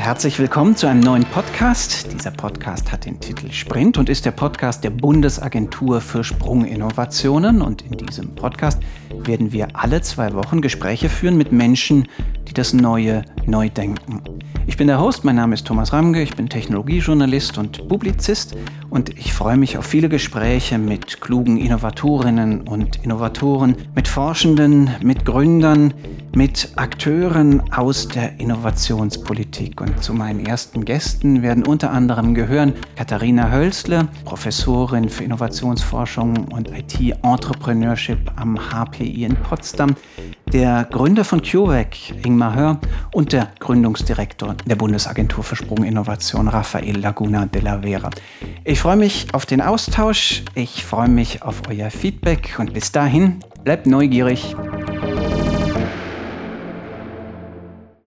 Herzlich willkommen zu einem neuen Podcast. Dieser Podcast hat den Titel Sprint und ist der Podcast der Bundesagentur für Sprunginnovationen. Und in diesem Podcast werden wir alle 2 Wochen Gespräche führen mit Menschen, die das Neue neu denken. Ich bin der Host, mein Name ist Thomas Ramge, ich bin Technologiejournalist und Publizist und ich freue mich auf viele Gespräche mit klugen Innovatorinnen und Innovatoren, mit Forschenden, mit Gründern, mit Akteuren aus der Innovationspolitik. Und zu meinen ersten Gästen werden unter anderem gehören Katharina Hölzle, Professorin für Innovationsforschung und IT-Entrepreneurship am HPI in Potsdam, der Gründer von CureVac, Ingmar Hör, und der Gründungsdirektor der Bundesagentur für Sprunginnovation, Rafael Laguna de la Vera. Ich freue mich auf den Austausch, ich freue mich auf euer Feedback und bis dahin, bleibt neugierig.